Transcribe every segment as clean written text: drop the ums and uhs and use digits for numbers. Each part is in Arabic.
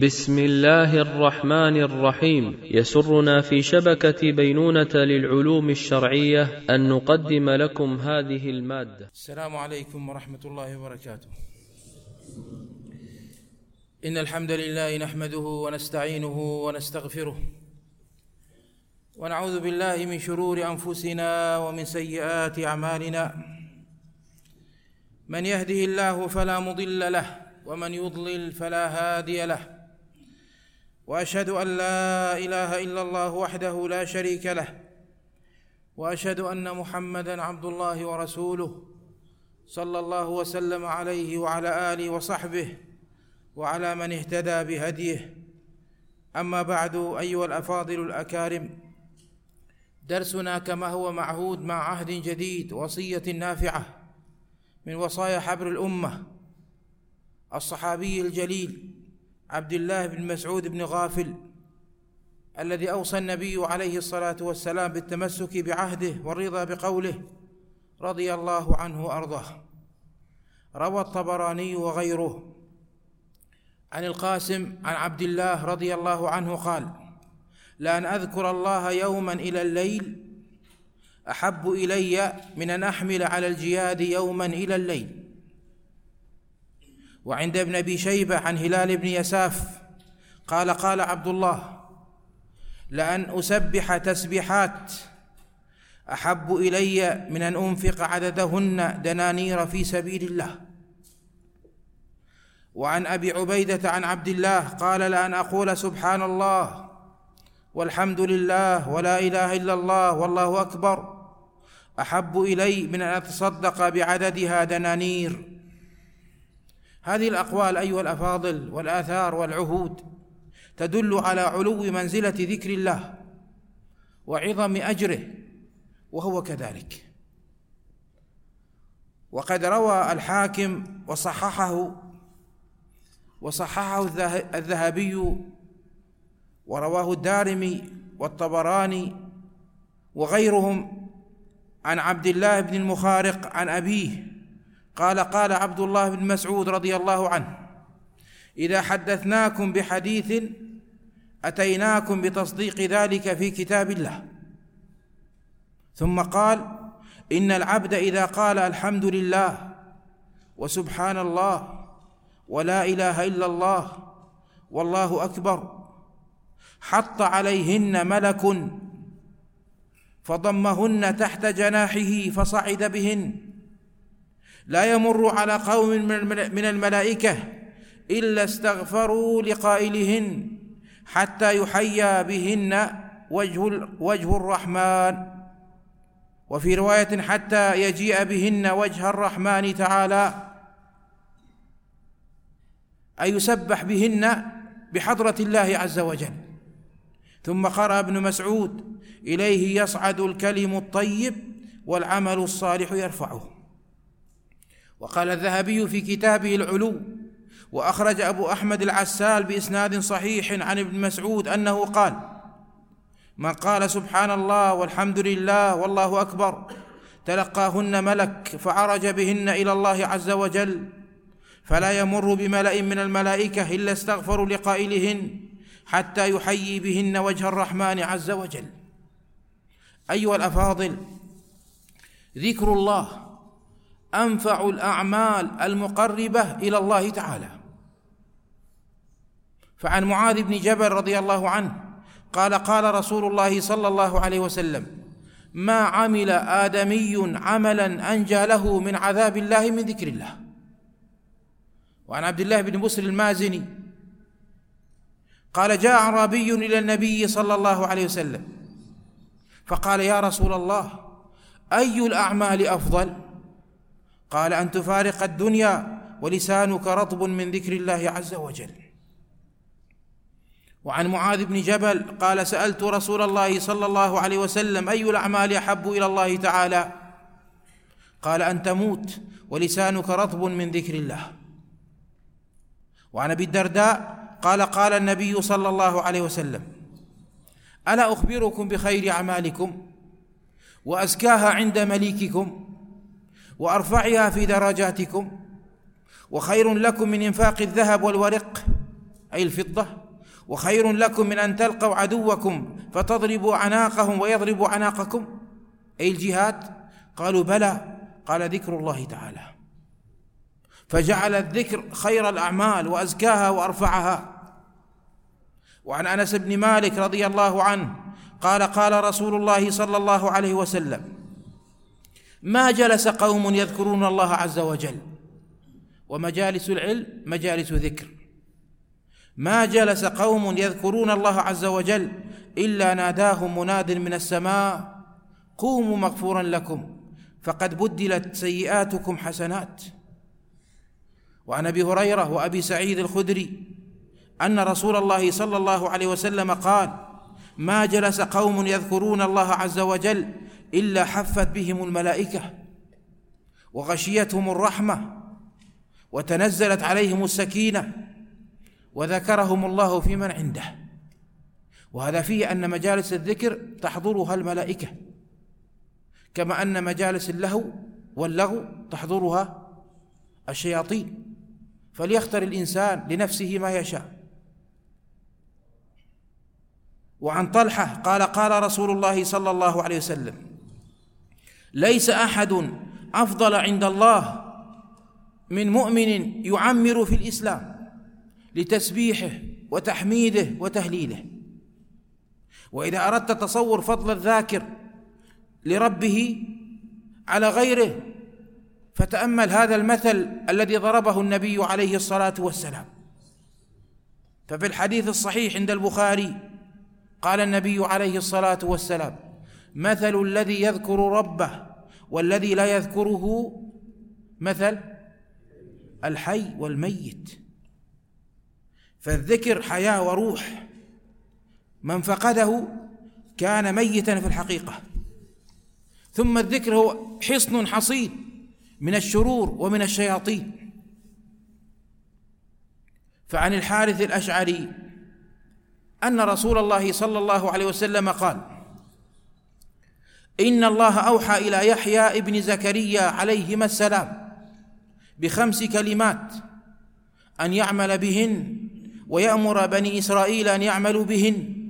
بسم الله الرحمن الرحيم. يسرنا في شبكة بينونة للعلوم الشرعية أن نقدم لكم هذه المادة. السلام عليكم ورحمة الله وبركاته. إن الحمد لله نحمده ونستعينه ونستغفره، ونعوذ بالله من شرور أنفسنا ومن سيئات أعمالنا. من يهده الله فلا مضل له، ومن يضلل فلا هادي له. وأشهد أن لا إله إلا الله وحده لا شريك له، وأشهد أن محمدًا عبد الله ورسوله، صلى الله وسلم عليه وعلى آله وصحبه وعلى من اهتدى بهديه. أما بعد، أيها الأفاضل الأكارم، درسنا كما هو معهود مع عهد جديد، وصية نافعة من وصايا حبر الأمة الصحابي الجليل عبد الله بن مسعود بن غافل، الذي أوصى النبي عليه الصلاة والسلام بالتمسك بعهده والرضا بقوله رضي الله عنه وأرضاه. روى الطبراني وغيره عن القاسم عن عبد الله رضي الله عنه قال: لأن أذكر الله يوما إلى الليل أحب إلي من أن أحمل على الجياد يوما إلى الليل. وعند ابن أبي شيبة عن هلال بن يساف قال: قال عبد الله: لأن أسبح تسبيحات أحب إلي من أن أنفق عددهن دنانير في سبيل الله. وعن أبي عبيدة عن عبد الله قال: لأن أقول سبحان الله والحمد لله ولا إله إلا الله والله أكبر أحب إلي من أن أتصدق بعددها دنانير. هذه الأقوال أيها الأفاضل والآثار والعهود تدل على علو منزلة ذكر الله وعظم أجره، وهو كذلك. وقد روى الحاكم وصححه الذهبي، ورواه الدارمي والطبراني وغيرهم عن عبد الله بن المخارق عن أبيه قال: قال عبد الله بن مسعود رضي الله عنه: إذا حدثناكم بحديث أتيناكم بتصديق ذلك في كتاب الله. ثم قال: إن العبد إذا قال الحمد لله وسبحان الله ولا إله إلا الله والله أكبر حط عليهن ملك فضمهن تحت جناحه فصعد بهن، لا يمر على قوم من الملائكة إلا استغفروا لقائلهن حتى يحيى بهن وجه الرحمن. وفي رواية: حتى يجيء بهن وجه الرحمن تعالى، أي يسبح بهن بحضرة الله عز وجل. ثم قرأ ابن مسعود: إليه يصعد الكلم الطيب والعمل الصالح يرفعه. وقال الذهبي في كتابه العلو: وأخرج أبو أحمد العسال بإسناد صحيح عن ابن مسعود أنه قال: من قال سبحان الله والحمد لله والله أكبر تلقاهن ملك فعرج بهن إلى الله عز وجل، فلا يمر بملأ من الملائكة إلا استغفروا لقائلهن حتى يحيي بهن وجه الرحمن عز وجل. أيها الأفاضل، ذكر الله أنفع الأعمال المقربة إلى الله تعالى. فعن معاذ بن جبل رضي الله عنه قال: قال رسول الله صلى الله عليه وسلم: ما عمل آدمي عملا أنجى له من عذاب الله من ذكر الله. وعن عبد الله بن بسر المازني قال: جاء أعرابي إلى النبي صلى الله عليه وسلم فقال: يا رسول الله، أي الأعمال أفضل؟ قال: أن تفارق الدنيا ولسانك رطب من ذكر الله عز وجل. وعن معاذ بن جبل قال: سألت رسول الله صلى الله عليه وسلم: أي الأعمال أحب إلى الله تعالى؟ قال: أن تموت ولسانك رطب من ذكر الله. وعن أبي الدرداء قال: قال النبي صلى الله عليه وسلم: ألا أخبركم بخير أعمالكم وأزكاها عند مليككم وأرفعها في درجاتكم وخير لكم من إنفاق الذهب والورق أي الفضة، وخير لكم من أن تلقوا عدوكم فتضربوا أعناقهم ويضربوا أعناقكم، أي الجهاد؟ قالوا بلى. قال ذكر الله تعالى، فجعل الذكر خير الأعمال وأزكاها وأرفعها. وعن أنس بن مالك رضي الله عنه قال قال رسول الله صلى الله عليه وسلم: ما جلس قوم يذكرون الله عز وجل، ومجالس العلم مجالس ذكر، ما جلس قوم يذكرون الله عز وجل إلا ناداهم مناد من السماء: قوموا مغفورا لكم فقد بدلت سيئاتكم حسنات. وعن أبي هريرة وأبي سعيد الخدري أن رسول الله صلى الله عليه وسلم قال: ما جلس قوم يذكرون الله عز وجل إلا حفت بهم الملائكة وغشيتهم الرحمة وتنزلت عليهم السكينة وذكرهم الله في من عنده. وهذا فيه أن مجالس الذكر تحضرها الملائكة، كما أن مجالس اللهو واللغو تحضرها الشياطين، فليختر الإنسان لنفسه ما يشاء. وعن طلحة قال قال رسول الله صلى الله عليه وسلم: ليس أحد أفضل عند الله من مؤمن يعمر في الإسلام لتسبيحه وتحميده وتهليله. وإذا أردت تصور فضل الذاكر لربه على غيره فتأمل هذا المثل الذي ضربه النبي عليه الصلاة والسلام. ففي الحديث الصحيح عند البخاري قال النبي عليه الصلاة والسلام: مثل الذي يذكر ربه والذي لا يذكره مثل الحي والميت. فالذكر حياة وروح، من فقده كان ميتا في الحقيقة. ثم الذكر هو حصن حصين من الشرور ومن الشياطين. فعن الحارث الأشعري أن رسول الله صلى الله عليه وسلم قال: إن الله أوحى إلى يحيى ابن زكريا عليهما السلام ب5 كلمات أن يعمل بهن ويأمر بني إسرائيل أن يعملوا بهن،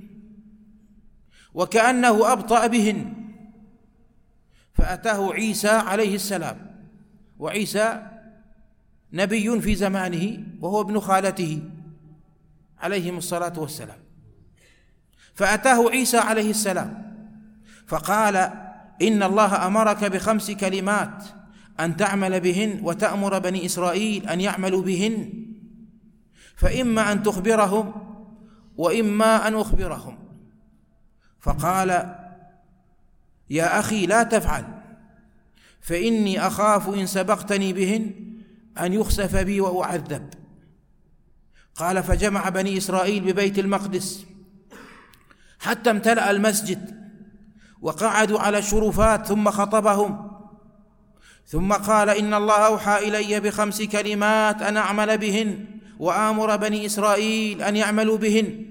وكأنه أبطأ بهن. فأتاه عيسى عليه السلام، وعيسى نبي في زمانه وهو ابن خالته عليهم الصلاة والسلام. فأتاه عيسى عليه السلام فقال: إن الله أمرك ب5 كلمات أن تعمل بهن وتأمر بني إسرائيل أن يعملوا بهن، فإما أن تخبرهم وإما أن أخبرهم. فقال: يا أخي لا تفعل، فإني أخاف إن سبقتني بهن أن يخسف بي وأعذب. قال: فجمع بني إسرائيل ببيت المقدس حتى امتلأ المسجد وقعدوا على الشرفات، ثم خطبهم ثم قال: إن الله أوحى إلي ب5 كلمات أن أعمل بهن وآمر بني إسرائيل أن يعملوا بهن،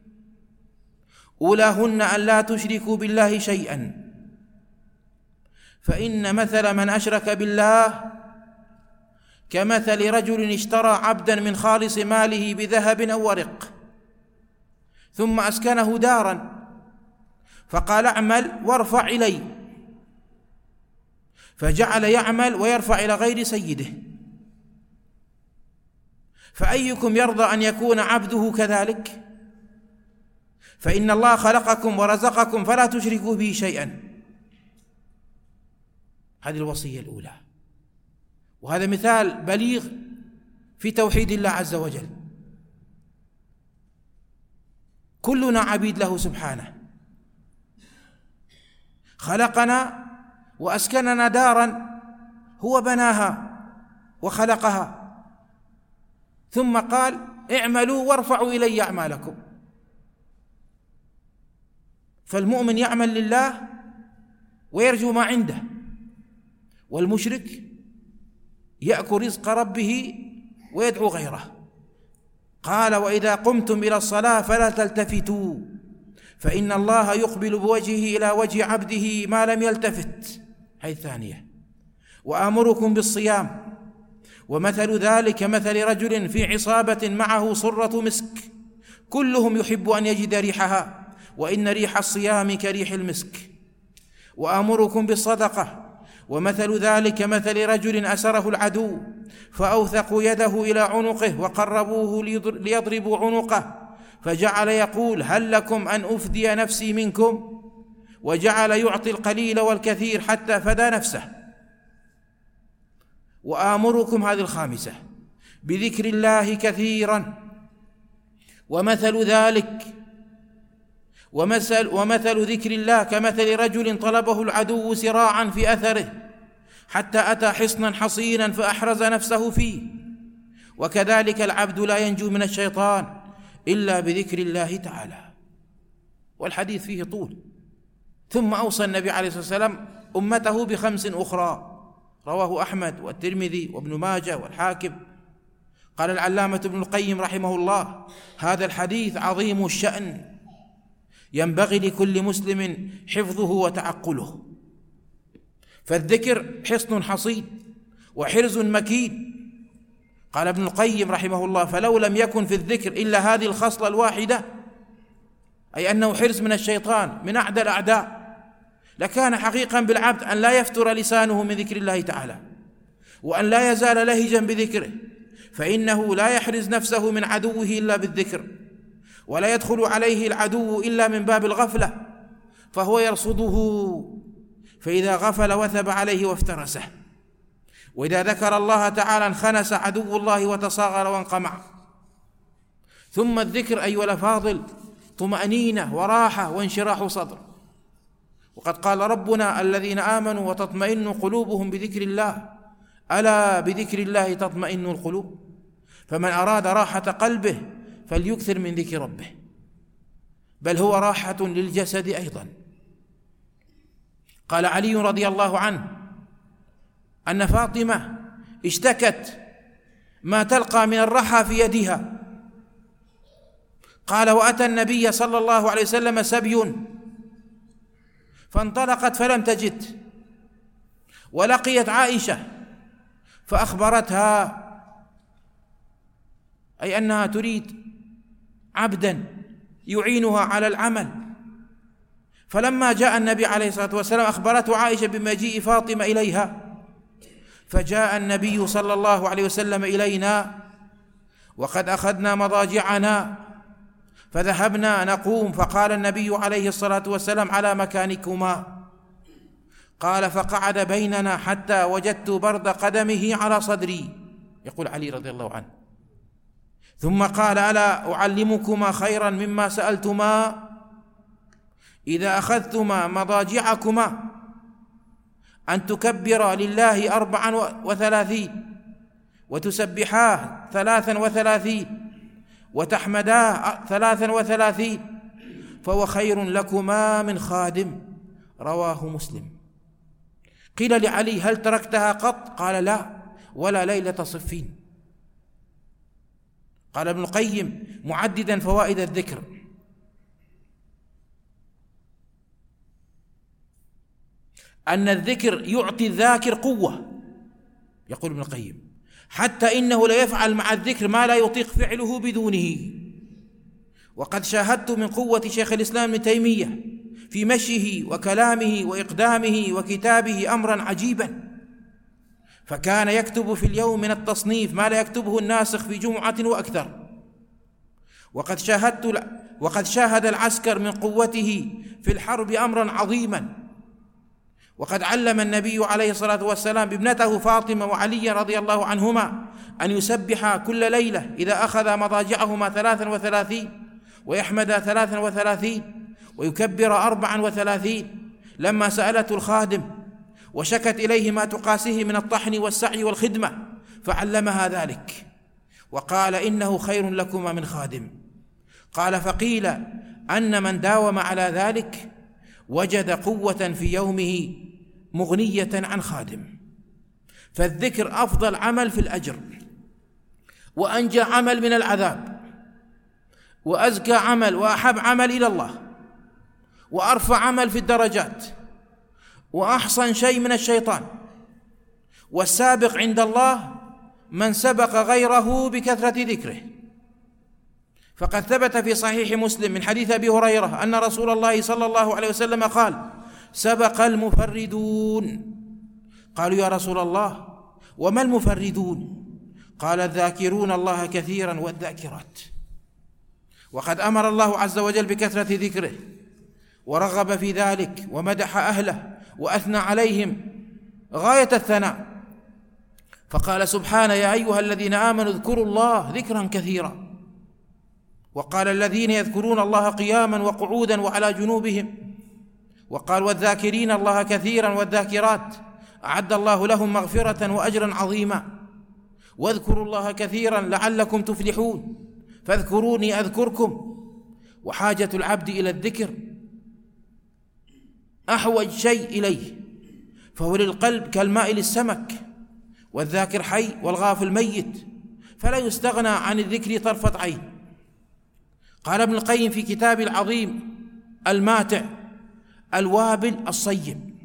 أولاهن أن لا تشركوا بالله شيئا، فإن مثل من أشرك بالله كمثل رجل اشترى عبدا من خالص ماله بذهب أو ورق ثم أسكنه دارا فقال: اعمل وارفع إلي، فجعل يعمل ويرفع إلى غير سيده. فأيكم يرضى أن يكون عبده كذلك؟ فإن الله خلقكم ورزقكم فلا تشركوا به شيئا. هذه الوصية الأولى، وهذا مثال بليغ في توحيد الله عز وجل. كلنا عبيد له سبحانه، خلقنا وأسكننا دارا هو بناها وخلقها، ثم قال: اعملوا وارفعوا إلي أعمالكم. فالمؤمن يعمل لله ويرجو ما عنده، والمشرك يأكل رزق ربه ويدعو غيره. قال: وإذا قمتم إلى الصلاة فلا تلتفتوا فإن الله يقبل بوجهه إلى وجه عبده ما لم يلتفت. هذه الثانية. وآمركم بالصيام ومثل ذلك مثل رجل في عصابة معه صرة مسك، كلهم يحب أن يجد ريحها، وإن ريح الصيام كريح المسك. وآمركم بالصدقة. ومثل ذلك مثل رجل أسره العدو فأوثقوا يده إلى عنقه وقربوه ليضربوا عنقه، فجعل يقول: هل لكم أن أفدي نفسي منكم؟ وجعل يعطي القليل والكثير حتى فدى نفسه. وآمركم، هذه الخامسة، بذكر الله كثيرا. ومثل ذلك ومثل ذكر الله كمثل رجل طلبه العدو سراعا في أثره حتى أتى حصنا حصينا فأحرز نفسه فيه. وكذلك العبد لا ينجو من الشيطان إلا بذكر الله تعالى. والحديث فيه طول. ثم أوصى النبي عليه الصلاة والسلام أمته ب5 أخرى، رواه أحمد والترمذي وابن ماجه والحاكم. قال العلامة ابن القيم رحمه الله: هذا الحديث عظيم الشأن، ينبغي لكل مسلم حفظه وتعقله. فالذكر حصن حصين وحرز مكين. قال ابن القيم رحمه الله: فلو لم يكن في الذكر إلا هذه الخصلة الواحدة، أي أنه حرز من الشيطان من أعدى الأعداء، لكان حقيقا بالعبد أن لا يفتر لسانه من ذكر الله تعالى، وأن لا يزال لهجا بذكره، فإنه لا يحرز نفسه من عدوه إلا بالذكر، ولا يدخل عليه العدو إلا من باب الغفلة، فهو يرصده، فإذا غفل وثب عليه وافترسه، وإذا ذكر الله تعالى انخنس عدو الله وتصاغر وانقمع. ثم الذكر أيها الأفاضل طمأنينة وراحة وانشراح صدر. وقد قال ربنا: الذين آمنوا وتطمئن قلوبهم بذكر الله، ألا بذكر الله تطمئن القلوب. فمن أراد راحة قلبه فليكثر من ذكر ربه، بل هو راحة للجسد أيضا. قال علي رضي الله عنه أن فاطمة اشتكت ما تلقى من الرحى في يدها. قال: وأتى النبي صلى الله عليه وسلم سبي فانطلقت فلم تجد، ولقيت عائشة فأخبرتها، أي أنها تريد عبدا يعينها على العمل. فلما جاء النبي عليه الصلاة والسلام أخبرته عائشة بمجيء فاطمة إليها، فجاء النبي صلى الله عليه وسلم إلينا وقد أخذنا مضاجعنا فذهبنا نقوم، فقال النبي عليه الصلاة والسلام: على مكانكما. قال: فقعد بيننا حتى وجدت برد قدمه على صدري، يقول علي رضي الله عنه. ثم قال: ألا أعلمكما خيرا مما سألتما؟ إذا أخذتما مضاجعكما أن تكبرا لله 34 وتسبحاه 33 وتحمداه 33، فهو خير لكما من خادم. رواه مسلم. قيل لعلي: هل تركتها قط؟ قال: لا، ولا ليلة صفين. قال ابن القيم معددا فوائد الذكر: أن الذكر يعطي الذاكر قوة، يقول ابن القيم، حتى إنه لا يفعل مع الذكر ما لا يطيق فعله بدونه. وقد شاهدت من قوة شيخ الإسلام ابن تيمية في مشيه وكلامه وإقدامه وكتابه أمرا عجيبا، فكان يكتب في اليوم من التصنيف ما لا يكتبه الناسخ في جمعة وأكثر. وقد شاهد العسكر من قوته في الحرب أمرا عظيما. وقد علم النبي عليه الصلاة والسلام ابنته فاطمة وعلي رضي الله عنهما أن يسبحا كل ليلة إذا أخذ مضاجعهما 33، ويحمد 33، ويكبر 34، لما سألته الخادم وشكت إليه ما تقاسيه من الطحن والسعي والخدمة، فعلمها ذلك وقال: إنه خير لكما من خادم. قال: فقيل أن من داوم على ذلك وجد قوة في يومه مغنية عن خادم. فالذكر أفضل عمل في الأجر، وأنجى عمل من العذاب، وأزكى عمل، وأحب عمل إلى الله، وأرفع عمل في الدرجات، وأحصن شيء من الشيطان، والسابق عند الله من سبق غيره بكثرة ذكره. فقد ثبت في صحيح مسلم من حديث أبي هريرة أن رسول الله صلى الله عليه وسلم قال: سبق المفردون. قالوا: يا رسول الله وما المفردون؟ قال: الذاكرون الله كثيرا والذاكرات. وقد أمر الله عز وجل بكثرة ذكره ورغب في ذلك ومدح أهله وأثنى عليهم غاية الثناء، فقال سبحانه: يا أيها الذين آمنوا اذكروا الله ذكرا كثيرا. وقال: الذين يذكرون الله قياما وقعودا وعلى جنوبهم. وقال: والذاكرين الله كثيرا والذاكرات أعد الله لهم مغفرة وأجرا عظيما. واذكروا الله كثيرا لعلكم تفلحون، فاذكروني أذكركم. وحاجة العبد إلى الذكر أحوج شيء إليه، فهو للقلب كالماء للسمك، والذاكر حي والغافل ميت، فلا يستغنى عن الذكر طرفة عين. قال ابن القيم في كتاب العظيم الماتع: الوابل الصيب.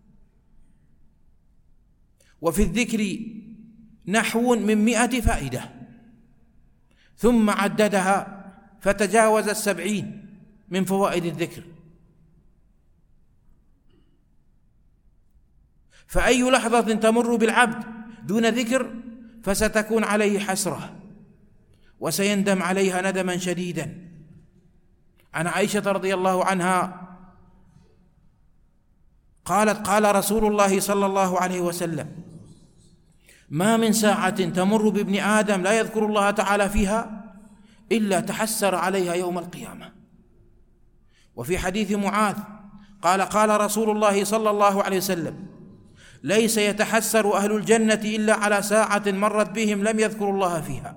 وفي الذكر نحو من 100 فائدة، ثم عددها فتجاوز 70 من فوائد الذكر. فأي لحظة تمر بالعبد دون ذكر فستكون عليه حسرة، وسيندم عليها ندما شديدا. عن عائشة رضي الله عنها قالت: قال رسول الله صلى الله عليه وسلم: ما من ساعة تمر بابن آدم لا يذكر الله تعالى فيها إلا تحسر عليها يوم القيامة. وفي حديث معاذ قال: قال رسول الله صلى الله عليه وسلم: ليس يتحسر أهل الجنة إلا على ساعة مرت بهم لم يذكروا الله فيها.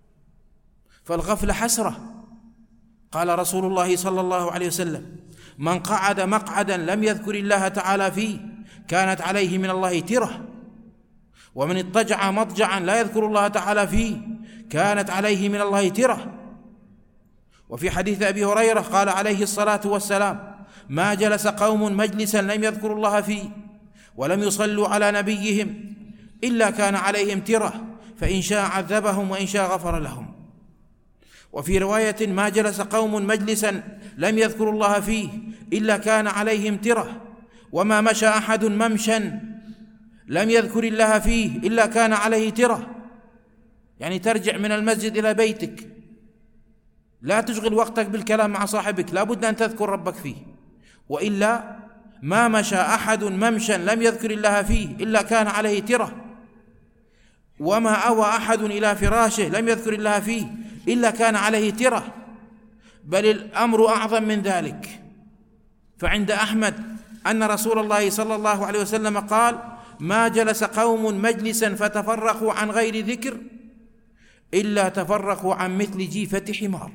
فالغفلة حسرة. قال رسول الله صلى الله عليه وسلم: من قعد مقعدا لم يذكر الله تعالى فيه كانت عليه من الله ترة، ومن اضطجع مضجعا لا يذكر الله تعالى فيه كانت عليه من الله ترة. وفي حديث أبي هريرة قال عليه الصلاة والسلام: ما جلس قوم مجلسا لم يذكروا الله فيه ولم يصلوا على نبيهم إلا كان عليهم ترة، فإن شاء عذبهم وإن شاء غفر لهم. وفي رواية: ما جلس قوم مجلسا لم يذكروا الله فيه إلا كان عليهم ترة، وما مشى أحد ممشا لم يذكر الله فيه إلا كان عليه ترة. يعني ترجع من المسجد إلى بيتك لا تشغل وقتك بالكلام مع صاحبك، لا بد أن تذكر ربك فيه، وإلا ما مشى أحد ممشا لم يذكر الله فيه إلا كان عليه ترة، وما أوى أحد إلى فراشه لم يذكر الله فيه إلا كان عليه ترة. بل الأمر أعظم من ذلك، فعند أحمد أن رسول الله صلى الله عليه وسلم قال: ما جلس قوم مجلسا فتفرقوا عن غير ذكر إلا تفرقوا عن مثل جيفة حمار،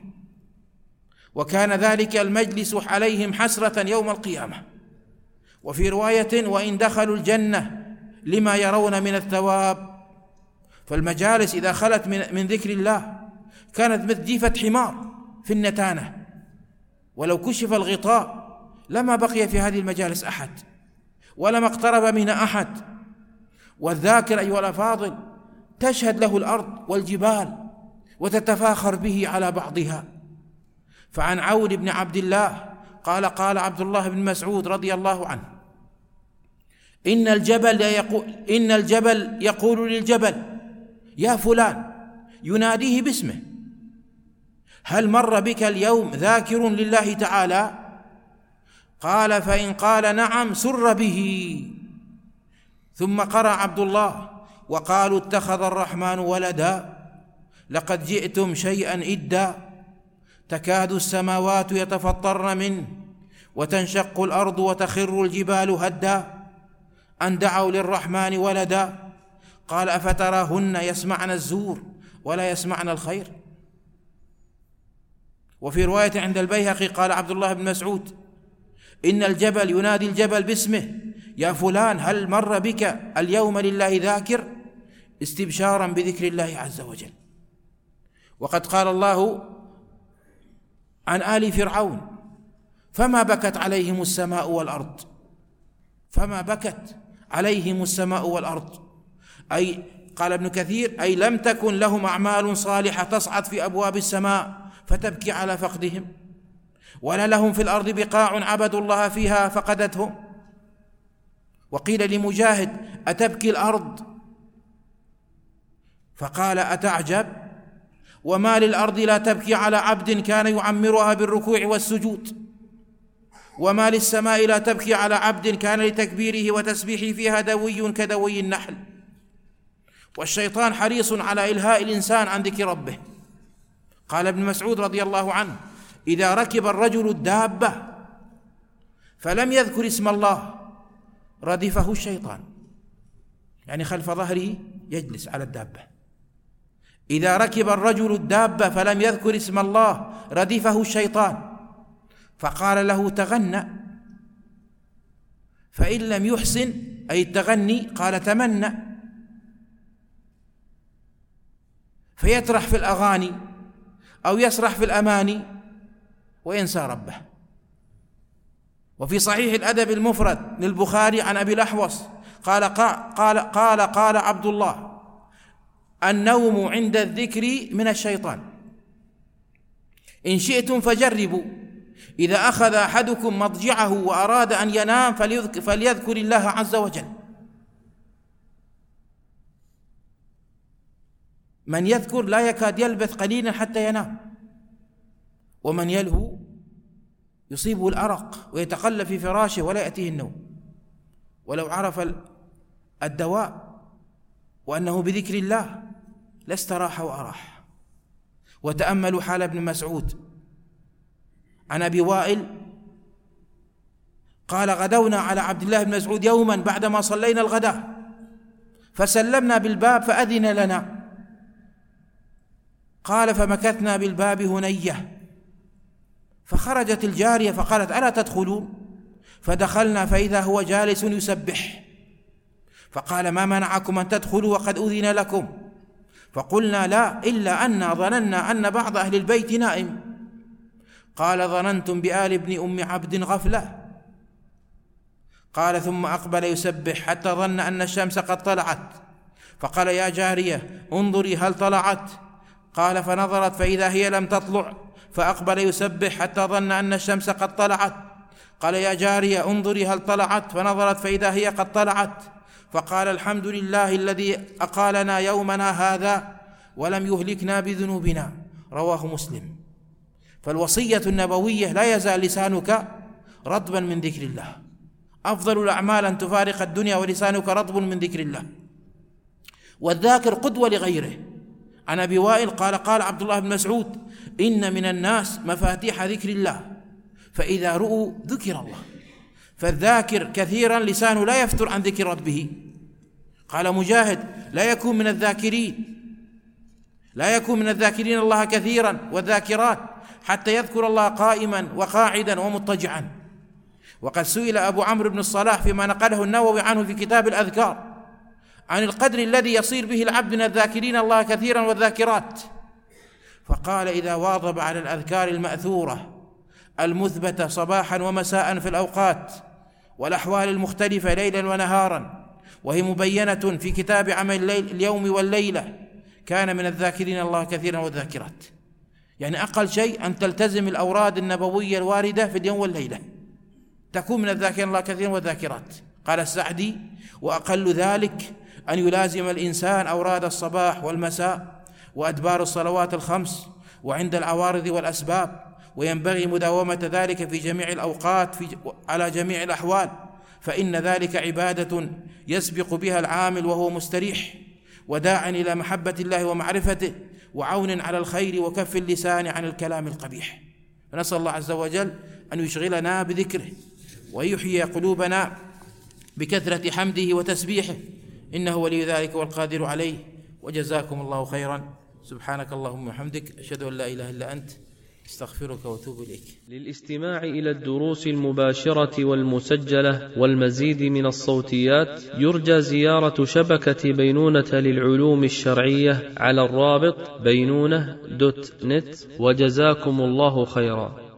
وكان ذلك المجلس عليهم حسرة يوم القيامة. وفي رواية: وإن دخلوا الجنة لما يرون من الثواب. فالمجالس إذا خلت من ذكر الله كانت مثل جيفة حمار في النتانة، ولو كشف الغطاء لما بقي في هذه المجالس أحد ولما اقترب منها أحد. والذاكر أيها الأفاضل تشهد له الأرض والجبال وتتفاخر به على بعضها. فعن عون بن عبد الله قال: قال عبد الله بن مسعود رضي الله عنه: إن الجبل يقول للجبل: يا فلان، يناديه باسمه: هل مر بك اليوم ذاكر لله تعالى؟ قال: فإن قال نعم سر به. ثم قرأ عبد الله: وقالوا اتخذ الرحمن ولدا لقد جئتم شيئا إدا تكاد السماوات يتفطرن منه وتنشق الأرض وتخر الجبال هدا أن دعوا للرحمن ولدا. قال: أفتراهن يسمعن الزور ولا يسمعن الخير. وفي رواية عند البيهقي قال عبد الله بن مسعود: إن الجبل ينادي الجبل باسمه: يا فلان، هل مر بك اليوم لله ذاكر؟ استبشارا بذكر الله عز وجل. وقد قال الله عن آل فرعون: فما بكت عليهم السماء والأرض. فما بكت عليهم السماء والأرض، أي قال ابن كثير: أي لم تكن لهم أعمال صالحة تصعد في أبواب السماء فتبكي على فقدهم، ولا لهم في الأرض بقاع عبدوا الله فيها فقدتهم. وقيل لمجاهد: أتبكي الأرض؟ فقال: أتعجب؟ وما للأرض لا تبكي على عبد كان يعمرها بالركوع والسجود، وما للسماء لا تبكي على عبد كان لتكبيره وتسبيحه فيها دوي كدوي النحل. والشيطان حريص على إلهاء الإنسان عن ذكر ربه. قال ابن مسعود رضي الله عنه: إذا ركب الرجل الدابة فلم يذكر اسم الله ردفه الشيطان، يعني خلف ظهره يجلس على الدابة. إذا ركب الرجل الدابة فلم يذكر اسم الله ردفه الشيطان، فقال له: تغنى، فإن لم يحسن أي التغني قال: تمنى، فيترح في الأغاني أو يسرح في الأماني وينسى ربه. وفي صحيح الأدب المفرد للبخاري عن أبي الأحوص قال عبد الله: النوم عند الذكر من الشيطان، إن شئتم فجربوا، إذا أخذ أحدكم مضجعه وأراد أن ينام فليذكر الله عز وجل. من يذكر لا يكاد يلبث قليلا حتى ينام، ومن يلهو يصيبه الأرق ويتقلب في فراشه ولا يأتيه النوم. ولو عرف الدواء وأنه بذكر الله لاستراح وأراح. وتأملوا حال ابن مسعود عن أبي وائل قال: غدونا على عبد الله بن مسعود يوما بعدما صلينا الغداء فسلمنا بالباب فأذن لنا، قال: فمكثنا بالباب هنية، فخرجت الجارية فقالت: ألا تدخلون؟ فدخلنا فإذا هو جالس يسبح، فقال: ما منعكم أن تدخلوا وقد أذن لكم؟ فقلنا: لا، إلا أننا ظننا أن بعض أهل البيت نائم. قال: ظننتم بآل ابن أم عبد غفلة. قال: ثم أقبل يسبح حتى ظن أن الشمس قد طلعت، فقال: يا جارية انظري هل طلعت؟ قال: فنظرت فإذا هي لم تطلع، فأقبل يسبح حتى ظن أن الشمس قد طلعت. قال: يا جارية انظري هل طلعت؟ فنظرت فإذا هي قد طلعت. فقال: الحمد لله الذي أقالنا يومنا هذا ولم يهلكنا بذنوبنا. رواه مسلم. فالوصية النبوية: لا يزال لسانك رطبا من ذكر الله. أفضل الأعمال أن تفارق الدنيا ولسانك رطب من ذكر الله. والذاكر قدوة لغيره. عن أبي وائل قال عبد الله بن مسعود: إن من الناس مفاتيح ذكر الله، فإذا رؤوا ذكر الله. فالذاكر كثيرا لسانه لا يفتر عن ذكر ربه. قال مجاهد: لا يكون من الذاكرين الله كثيرا والذاكرات حتى يذكر الله قائما وقاعدا ومضطجعا. وقد سئل أبو عمرو بن الصلاح فيما نقله النووي عنه في كتاب الأذكار عن القدر الذي يصير به العبد من الذاكرين الله كثيرا والذاكرات، فقال: إذا واظب على الأذكار المأثورة المثبتة صباحا ومساء في الأوقات والأحوال المختلفة ليلا ونهارا، وهي مبينة في كتاب عمل اليوم والليلة، كان من الذاكرين الله كثيرا والذاكرات. يعني أقل شيء أن تلتزم الأوراد النبوية الواردة في اليوم والليلة، تكون من الذاكرين الله كثيرا والذاكرات. قال السعدي: وأقل ذلك أن يلازم الإنسان أوراد الصباح والمساء وأدبار الصلوات الخمس وعند العوارض والأسباب، وينبغي مداومة ذلك في جميع الأوقات على جميع الأحوال، فإن ذلك عبادة يسبق بها العامل وهو مستريح، وداع إلى محبة الله ومعرفته، وعون على الخير وكف اللسان عن الكلام القبيح. فنسأل الله عز وجل أن يشغلنا بذكره ويحيي قلوبنا بكثرة حمده وتسبيحه، إنه ولي ذلك والقادر عليه. وجزاكم الله خيرا. سبحانك اللهم وبحمدك، أشهد أن لا إله إلا أنت، استغفرك واتوب إليك. للاستماع إلى الدروس المباشرة والمسجلة والمزيد من الصوتيات يرجى زيارة شبكة بينونة للعلوم الشرعية على الرابط بينونة.net. وجزاكم الله خيرا.